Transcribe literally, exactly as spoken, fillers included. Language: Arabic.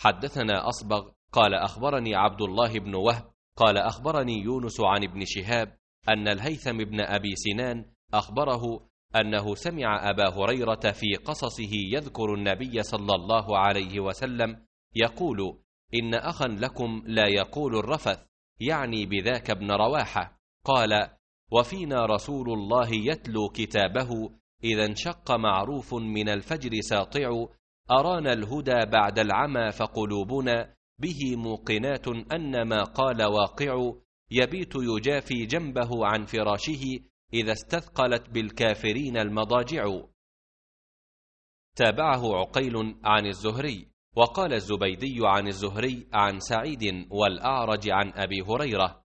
حدثنا أصبغ قال أخبرني عبد الله بن وهب قال أخبرني يونس عن ابن شهاب أن الهيثم بن أبي سنان أخبره أنه سمع أبا هريرة في قصصه يذكر النبي صلى الله عليه وسلم يقول: إن أخا لكم لا يقول الرفث، يعني بذاك ابن رواحة. قال: وفينا رسول الله يتلو كتابه إذا انشق معروف من الفجر ساطع، أرانا الهدى بعد العمى فقلوبنا به موقنات أن ما قال واقع، يبيت يجافي جنبه عن فراشه إذا استثقلت بالكافرين المضاجع. تابعه عقيل عن الزهري، وقال الزبيدي عن الزهري عن سعيد والأعرج عن أبي هريرة